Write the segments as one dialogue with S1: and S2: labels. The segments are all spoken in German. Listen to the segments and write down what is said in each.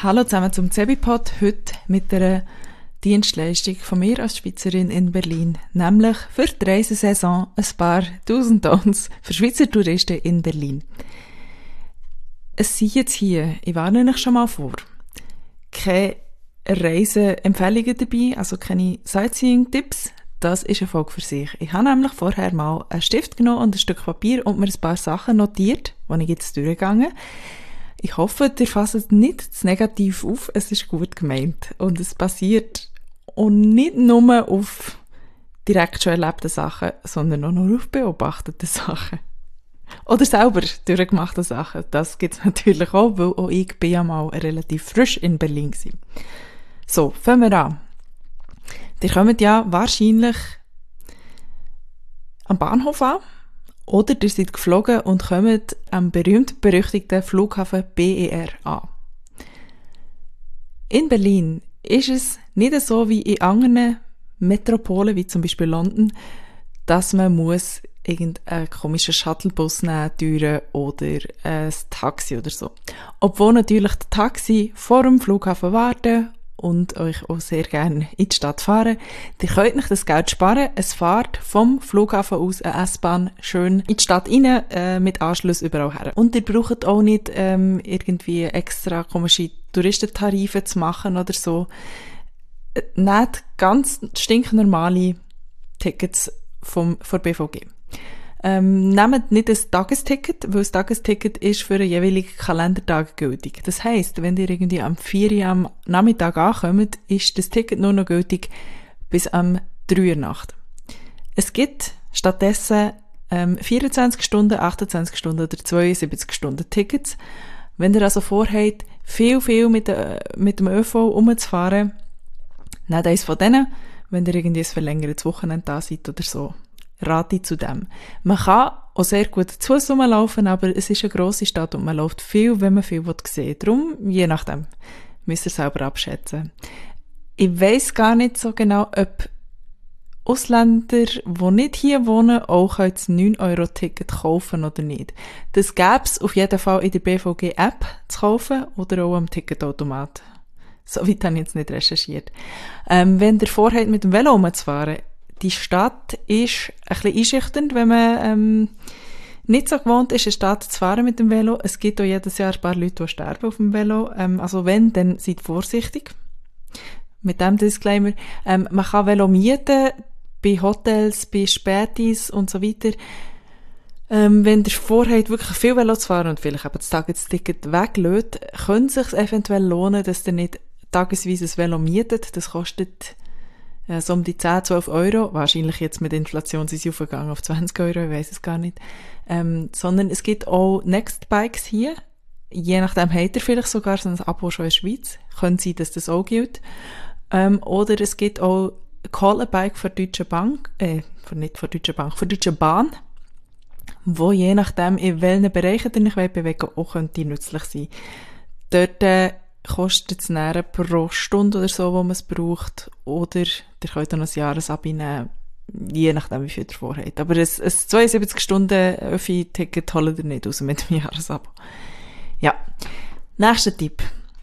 S1: Hallo zusammen zum Zebipod, heute mit einer Dienstleistung von mir als Schweizerin in Berlin, nämlich für die Reisesaison ein paar Tausend Tons für Schweizer Touristen in Berlin. Es sind jetzt hier, ich warne euch schon mal vor, keine Reiseempfehlungen dabei, also keine Sightseeing-Tipps. Das ist eine Folge für sich. Ich habe nämlich vorher mal einen Stift genommen und ein Stück Papier und mir ein paar Sachen notiert, die ich jetzt durchgegangen. Ich hoffe, ihr fasst nicht zu negativ auf, es ist gut gemeint. Und es basiert auch nicht nur auf direkt schon erlebten Sachen, sondern auch nur auf beobachteten Sachen. Oder selber durchgemachte Sachen. Das gibt es natürlich auch, weil auch ich bin ja mal relativ frisch in Berlin war. So, fangen wir an. Ihr kommt ja wahrscheinlich am Bahnhof an oder ihr seid geflogen und kommt am berühmt-berüchtigten Flughafen BER an. In Berlin ist es nicht so wie in anderen Metropolen, wie zum Beispiel London, dass man muss irgendeinen komischen Shuttlebus nehmen oder ein Taxi oder so. Obwohl natürlich die Taxi vor dem Flughafen warten und euch auch sehr gerne in die Stadt fahren. Ihr könnt nicht das Geld sparen. Es fährt vom Flughafen aus eine S-Bahn schön in die Stadt rein, mit Anschluss überall her. Und ihr braucht auch nicht irgendwie extra komische Touristentarife zu machen oder so. Nehmt ganz stinknormale Tickets von BVG. Nehmt nicht ein Tagesticket, weil das Tagesticket ist für einen jeweiligen Kalendertag gültig. Das heisst, wenn ihr irgendwie am 4 Uhr am Nachmittag ankommt, ist das Ticket nur noch gültig bis am 3 Uhr Nacht. Es gibt stattdessen 24 Stunden, 28 Stunden oder 72 Stunden Tickets. Wenn ihr also vorhabt, viel mit dem ÖV rumzufahren, nehmt eins von denen, wenn ihr irgendwie ein verlängertes Wochenende da seid oder so. Rate zu dem. Man kann auch sehr gut zu Fuss rumlaufen, aber es ist eine grosse Stadt und man läuft viel, wenn man viel sehen will. Darum, je nachdem, müsst ihr selber abschätzen. Ich weiss gar nicht so genau, ob Ausländer, die nicht hier wohnen, auch das 9-Euro-Ticket kaufen oder nicht. Das gäbe es auf jeden Fall in der BVG-App zu kaufen oder auch am Ticketautomat. So weit habe ich jetzt nicht recherchiert. Wenn ihr vorhabt, mit dem Velo rumzufahren, die Stadt ist ein bisschen einschüchternd, wenn man nicht so gewohnt ist, eine Stadt zu fahren mit dem Velo. Es gibt auch jedes Jahr ein paar Leute, die sterben auf dem Velo. Also wenn, dann seid vorsichtig. Mit dem Disclaimer. Man kann Velo mieten, bei Hotels, bei Spätis und so weiter. Wenn ihr vorhabt, wirklich viel Velo zu fahren und vielleicht eben das Tagesticket weglässt, könnte es sich eventuell lohnen, dass ihr nicht tagesweise ein Velo mietet. Das kostet so um die 10, 12 Euro. Wahrscheinlich jetzt mit Inflation sind sie aufgegangen auf 20 Euro, ich weiss es gar nicht. Sondern es gibt auch Nextbikes hier. Je nachdem habt ihr vielleicht sogar so ein Abo schon in der Schweiz. Könnte sein, dass das auch gilt. Oder es gibt auch Call a Bike für Deutsche Bank, für Deutsche Bahn, wo je nachdem, in welchen Bereichen ihr euch bewegen auch könnte nützlich sein. Dort kostet es näher pro Stunde oder so, wo man es braucht. Oder ihr könnt dann ein Jahresabo nehmen, je nachdem, wie viel ihr vorhabt. Aber ein 72-Stunden-Öffi-Ticket holt ihr nicht raus mit dem Jahresabo. Ja. Nächster Tipp.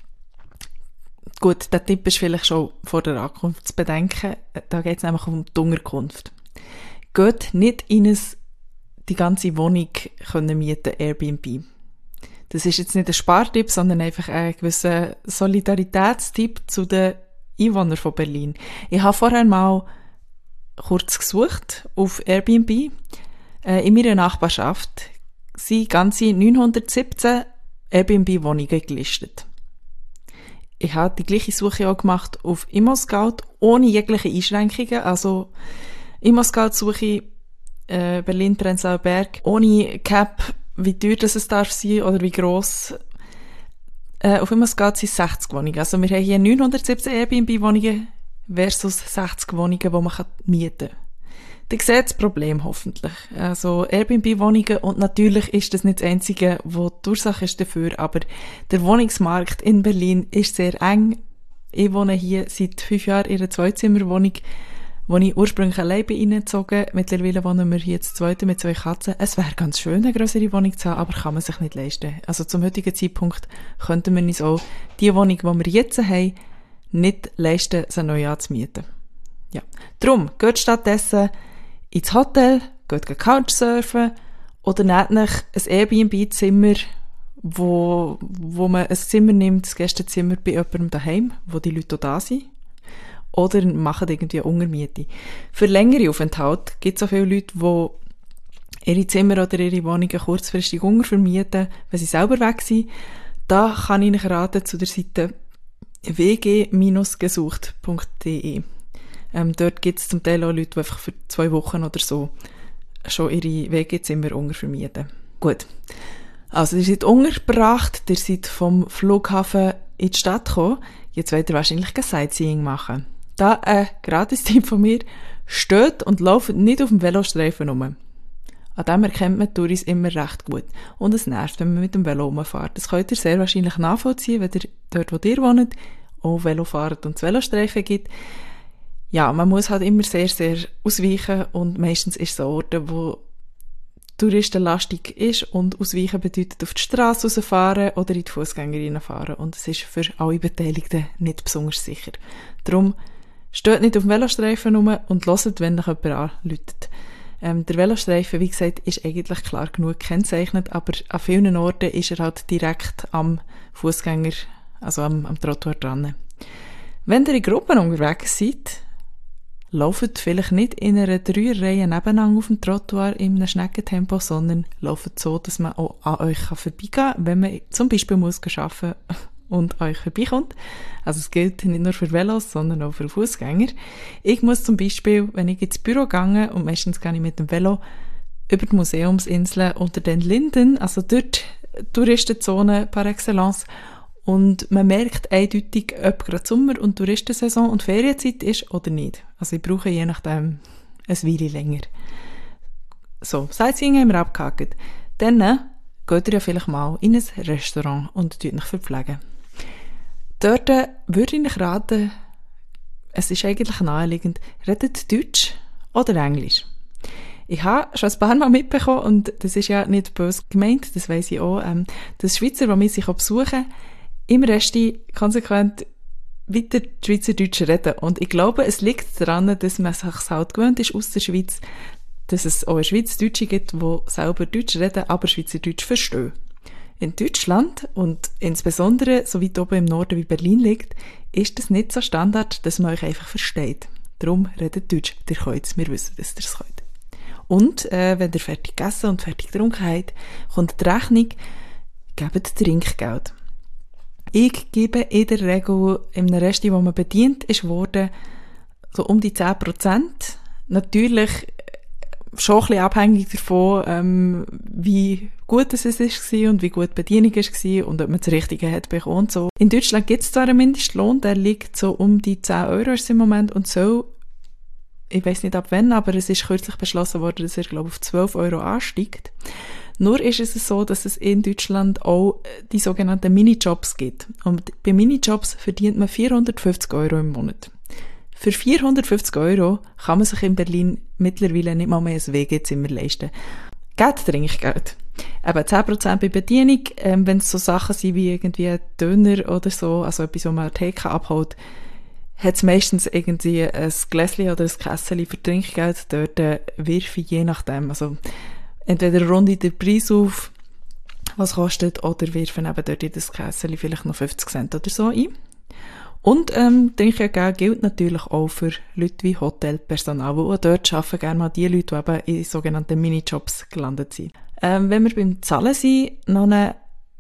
S1: Gut, der Tipp ist vielleicht schon vor der Ankunft zu bedenken. Da geht es nämlich um die Unterkunft. Geht nicht in die ganze Wohnung mieten, Airbnb. Das ist jetzt nicht ein Spartipp, sondern einfach ein gewisser Solidaritätstipp zu den Einwohnern von Berlin. Ich habe vorher mal kurz gesucht auf Airbnb. In meiner Nachbarschaft sind ganze 917 Airbnb-Wohnungen gelistet. Ich habe die gleiche Suche auch gemacht auf ImmoScout, ohne jegliche Einschränkungen. Also ImmoScout-Suche Berlin-Prenzlauer Berg, ohne Cap, wie teuer es darf sein oder wie gross. Auf ImmoScout sind 60 Wohnungen. Also wir haben hier 917 Airbnb-Wohnungen versus 60 Wohnungen, die man mieten kann. Ihr seht das Problem hoffentlich. Also Airbnb-Wohnungen, und natürlich ist das nicht das Einzige, wo die Ursache ist dafür, aber der Wohnungsmarkt in Berlin ist sehr eng. Ich wohne hier seit 5 Jahren in einer Zweizimmerwohnung Als ich ursprünglich allein bin reingezogen, mittlerweile wohnen wir hier zu zweit mit 2 Katzen. Es wäre ganz schön, eine grössere Wohnung zu haben, aber kann man sich nicht leisten. Also zum heutigen Zeitpunkt könnten wir uns auch die Wohnung, die wir jetzt haben, nicht leisten, sie neu anzumieten. Ja. Darum, geht stattdessen ins Hotel, geht Couchsurfen oder nehmt euch ein Airbnb-Zimmer, wo man ein Zimmer nimmt, das Gästezimmer bei jemandem daheim, wo die Leute auch da sind. Oder machen irgendwie eine Untermiete. Für längere Aufenthalte gibt es auch viele Leute, die ihre Zimmer oder ihre Wohnungen kurzfristig untervermieten, wenn sie selber weg sind. Da kann ich euch raten zu der Seite wg-gesucht.de. Dort gibt es zum Teil auch Leute, die einfach für 2 Wochen oder so schon ihre WG-Zimmer untervermieten. Gut. Also, ihr seid untergebracht, ihr seid vom Flughafen in die Stadt gekommen. Jetzt wollt ihr wahrscheinlich kein Sightseeing machen. Da ein Gratis-Tipp von mir: steht und lauft nicht auf dem Velostreifen rum. An dem erkennt man Touris immer recht gut. Und es nervt, wenn man mit dem Velo rumfährt. Das könnt ihr sehr wahrscheinlich nachvollziehen, wenn ihr dort, wo ihr wohnt, auch Velo fahrt und es Velostreifen gibt. Ja, man muss halt immer sehr, sehr ausweichen und meistens ist es an Orten, wo touristenlastig ist und ausweichen bedeutet auf die Strasse rausfahren oder in die Fußgängerinnen fahren und es ist für alle Beteiligten nicht besonders sicher. Darum steht nicht auf dem Velostreifen rum und hört, wenn euch jemand anruft. Der Velostreifen, wie gesagt, ist eigentlich klar genug gekennzeichnet, aber an vielen Orten ist er halt direkt am Fußgänger, also am Trottoir dran. Wenn ihr in Gruppen unterwegs seid, lauft vielleicht nicht in einer 3er-Reihe nebeneinander auf dem Trottoir in einem Schneckentempo, sondern lauft so, dass man auch an euch vorbeigehen kann, wenn man zum Beispiel muss arbeiten und euch vorbeikommt. Also es gilt nicht nur für Velos, sondern auch für Fußgänger. Ich muss zum Beispiel, wenn ich ins Büro gehe, und meistens gehe ich mit dem Velo über die Museumsinsel unter den Linden, also dort Touristenzone par excellence, und man merkt eindeutig, ob gerade Sommer- und Touristensaison und Ferienzeit ist oder nicht. Also ich brauche je nachdem ein Weile länger. So, Sightseeing haben wir abgehakt. Dann geht ihr ja vielleicht mal in ein Restaurant und euch verpflegen. Dort würde ich euch raten, es ist eigentlich naheliegend, redet Deutsch oder Englisch. Ich habe schon ein paar Mal mitbekommen, und das ist ja nicht böse gemeint, das weiss ich auch, dass Schweizer, die mich sich besuchen, im Resti konsequent weiter Schweizerdeutsch reden. Und ich glaube, es liegt daran, dass man sich halt gewöhnt ist aus der Schweiz, dass es auch in der Schweiz Deutsche gibt, die selber Deutsch reden, aber Schweizerdeutsch verstehen. In Deutschland, und insbesondere so weit oben im Norden wie Berlin liegt, ist es nicht so Standard, dass man euch einfach versteht. Darum redet Deutsch. Ihr könnt es, wir wissen, dass ihr es könnt. Und wenn ihr fertig gegessen und fertig getrunken habt, kommt die Rechnung, gebt Trinkgeld. Ich gebe in der Regel in einem Resti, wo man bedient ist worden, so um die 10%. Natürlich schon ein bisschen abhängig davon, wie gut es war und wie gut die Bedienung war und ob man das Richtige hat bekommen und so. In Deutschland gibt es zwar einen Mindestlohn, der liegt so um die 10 Euro im Moment und so, ich weiss nicht ab wann, aber es ist kürzlich beschlossen worden, dass er, glaube ich, auf 12 Euro ansteigt. Nur ist es so, dass es in Deutschland auch die sogenannten Minijobs gibt. Und bei Minijobs verdient man 450 Euro im Monat. Für 450 Euro kann man sich in Berlin mittlerweile nicht mal mehr ein WG-Zimmer leisten. Geld Trinkgeld. Eben 10% bei Bedienung, wenn es so Sachen sind wie irgendwie ein Döner oder so, also etwas, was man an der Theke abholt, hat es meistens irgendwie ein Gläschen oder ein Kessel für Trinkgeld. Dort wirfe ich je nachdem, also entweder runde ich den Preis auf, was kostet, oder wirfen eben dort in das Kessel vielleicht noch 50 Cent oder so ein. Und Trinkgeld gilt natürlich auch für Leute wie Hotelpersonal, die auch dort arbeiten, gerne mal die Leute, die eben in sogenannten Minijobs gelandet sind. Wenn wir beim Zahlen sind, noch eine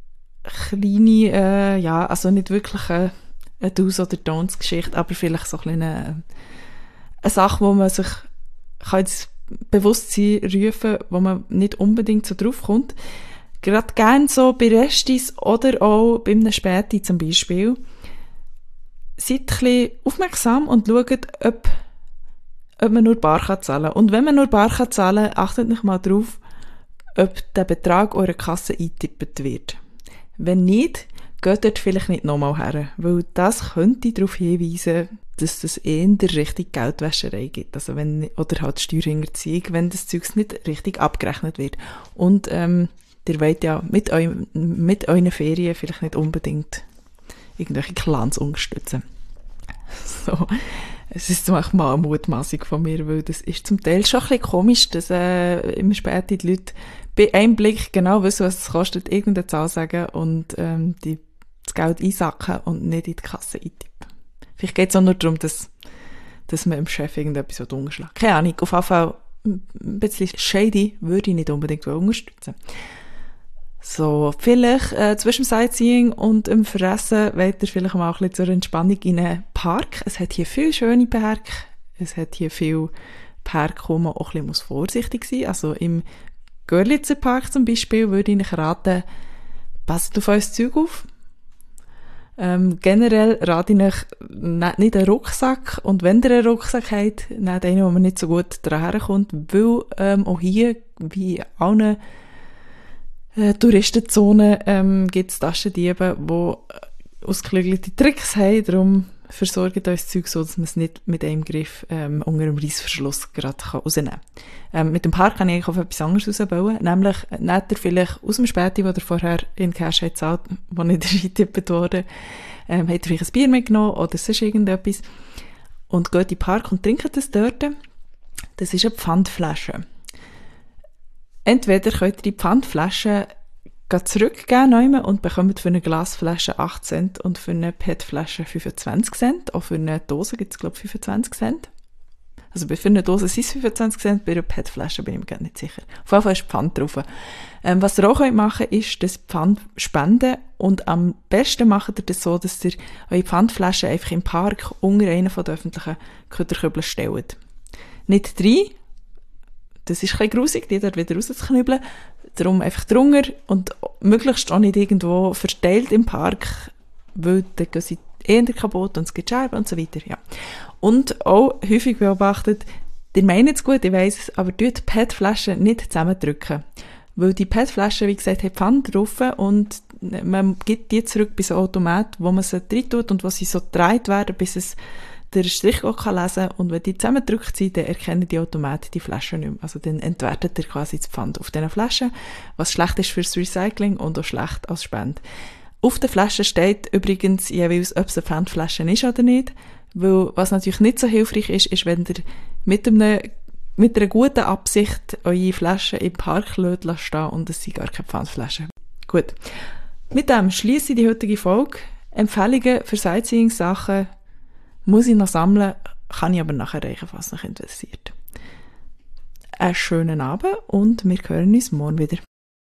S1: kleine, also nicht wirklich eine Do's- oder Don'ts-Geschichte, aber vielleicht so eine Sache, wo man sich kann ins Bewusstsein rufen, wo man nicht unbedingt so drauf kommt. Gerade gerne so bei Restis oder auch bei einem Späti zum Beispiel. Seid ein bisschen aufmerksam und schaut, ob man nur bar zahlen kann. Und wenn man nur bar zahlen kann, achtet nicht mal drauf, ob der Betrag eurer Kasse eingetippt wird. Wenn nicht, geht dort vielleicht nicht nochmal her, weil das könnte darauf hinweisen, dass das eher richtig Geldwäscherei gibt, also oder halt Steuerhinterziehung, wenn das Zeugs nicht richtig abgerechnet wird. Und ihr wollt ja mit euren Ferien vielleicht nicht unbedingt irgendwelche Clans unterstützen. So, es ist zum Beispiel mal eine Mutmaßung von mir, weil das ist zum Teil schon ein bisschen komisch, dass immer später die Leute bei einem Blick genau wissen, was es kostet, irgendeine Zahl sagen und das Geld einsacken und nicht in die Kasse eintippen. Vielleicht geht es auch nur darum, dass man dem Chef irgendetwas unterschlagen will. Keine Ahnung, auf jeden Fall ein bisschen shady würde ich nicht unbedingt unterstützen. So, vielleicht zwischen dem Sightseeing und dem Fressen wollt ihr vielleicht mal ein bisschen zur Entspannung in einen Park. Es hat hier viele schöne Parks. Es hat hier viele Parks, wo man auch ein bisschen vorsichtig sein muss. Also im Görlitzer Park zum Beispiel würde ich euch raten, passt auf euer Zeug auf. Generell rate ich euch, nehmt nicht einen Rucksack. Und wenn ihr einen Rucksack habt, nehmt einen, wo man nicht so gut daran kommt, weil auch hier, wie in allen Touristenzonen gibt es Taschendiebe, die ausgeklügelte Tricks haben. Darum versorgt euch das Zeug so, dass man es nicht mit einem Griff unter dem Reissverschluss gerade rausnehmen kann. Mit dem Park kann ich eigentlich auf etwas anderes rausbauen. Nämlich, nehmt ihr vielleicht aus dem Späti, wo ihr vorher in Cash habt gezahlt, wo nicht eingetippt wurde, habt ihr vielleicht ein Bier mitgenommen oder sonst irgendetwas und geht in den Park und trinkt das dort. Das ist eine Pfandflasche. Entweder könnt ihr die Pfandflasche zurückgeben und bekommt für eine Glasflasche 8 Cent und für eine PET-Flasche 25 Cent. Auch für eine Dose gibt es, glaube ich, 25 Cent. Also für eine Dose sind es 25 Cent, bei einer PET-Flasche bin ich mir gar nicht sicher. Auf jeden Fall ist Pfand drauf. Was ihr auch machen könnt, ist das Pfand spenden und am besten macht ihr das so, dass ihr eure Pfandflasche einfach im Park unter einen von den öffentlichen Köderkübeln stellt. Nicht rein. Das ist ein bisschen grusig, die dort wieder rauszuknüppeln. Darum einfach drunter und möglichst auch nicht irgendwo verteilt im Park, weil dann gehen sie eher kaputt und es gibt Scherben und so weiter. Ja. Und auch häufig beobachtet, ihr meint es gut, ich weiss es, aber tut die PET-Flaschen nicht zusammendrücken. Weil die PET-Flaschen, wie gesagt, haben Pfand drauf und man gibt die zurück bei so einem Automat, wo man sie rein tut und wo sie so gedreht werden, bis es der Strichcode kann lesen und wenn die zusammengedrückt sind, dann erkennen die Automaten die Flaschen nicht mehr. Also dann entwertet er quasi das Pfand auf diesen Flaschen, was schlecht ist fürs Recycling und auch schlecht als Spende. Auf der Flasche steht übrigens jeweils, ob es eine Pfandflasche ist oder nicht, weil was natürlich nicht so hilfreich ist, ist, wenn ihr mit einer guten Absicht eure Flaschen im Park lassen stehen und es sind gar keine Pfandflaschen. Gut. Mit dem schliesse ich die heutige Folge. Empfehlungen für Sightseeing-Sachen muss ich noch sammeln, kann ich aber nachher reichen, was mich interessiert. Einen schönen Abend und wir hören uns morgen wieder.